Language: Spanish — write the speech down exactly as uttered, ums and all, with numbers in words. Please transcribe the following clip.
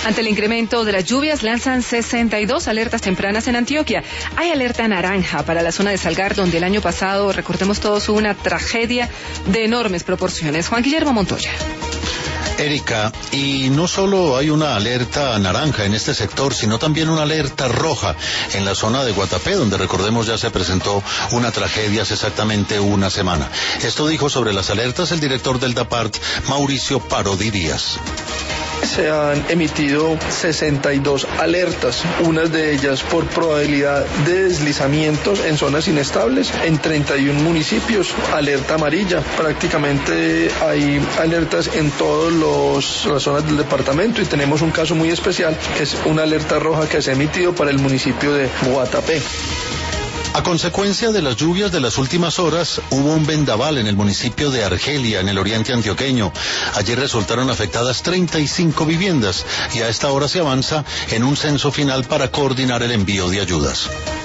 Ante el incremento de las lluvias, lanzan sesenta y dos alertas tempranas en Antioquia. Hay alerta naranja para la zona de Salgar, donde el año pasado, recordemos todos, hubo una tragedia de enormes proporciones. Juan Guillermo Montoya. Erika, y no solo hay una alerta naranja en este sector, sino también una alerta roja en la zona de Guatapé, donde recordemos ya se presentó una tragedia hace exactamente una semana. Esto dijo sobre las alertas el director del DAPART, Mauricio Parodi Díaz. Se han emitido sesenta y dos alertas, unas de ellas por probabilidad de deslizamientos en zonas inestables, en treinta y uno municipios, alerta amarilla. Prácticamente hay alertas en todas las zonas del departamento y tenemos un caso muy especial, que es una alerta roja que se ha emitido para el municipio de Guatapé. A consecuencia de las lluvias de las últimas horas, hubo un vendaval en el municipio de Argelia, en el oriente antioqueño. Allí resultaron afectadas treinta y cinco viviendas y a esta hora se avanza en un censo final para coordinar el envío de ayudas.